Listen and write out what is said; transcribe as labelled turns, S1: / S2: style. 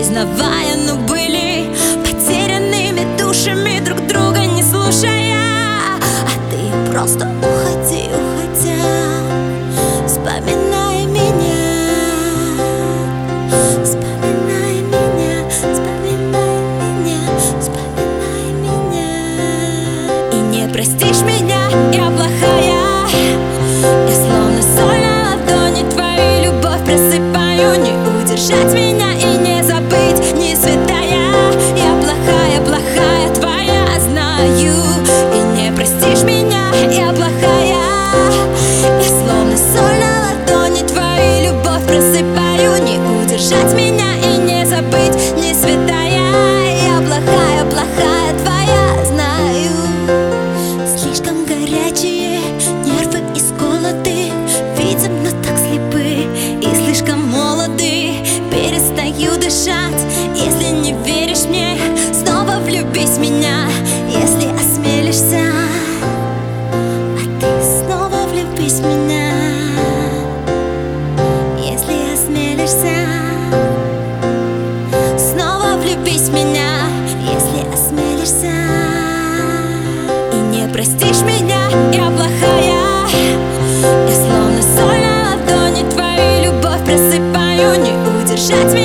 S1: признавая, но были потерянными душами, друг друга не слушая. А ты просто уходи, уходя, вспоминай меня, вспоминай меня, вспоминай меня, вспоминай меня. И не простишь меня, я плохая. Я словно соль на ладони, твою любовь просыпаю. Не удержать меня и не забыть, не святая. Я плохая, плохая твоя, знаю. И не простишь меня, я плохая. Я словно соль на ладони, твою любовь просыпаю. Не удержать меня и не забыть, не святая. Я плохая, плохая твоя, знаю. Слишком горячие нервы исколоты, видим, но так слепы и слишком молоды. Перестаю дышать, если не веришь мне, снова влюбись в меня, если осмелишься. А ты снова влюбись в меня, если осмелишься. Снова влюбись в меня, если осмелишься. И не простишь меня, я плохая. Я словно соль на ладони, твою любовь просыпаю. Не удержать меня.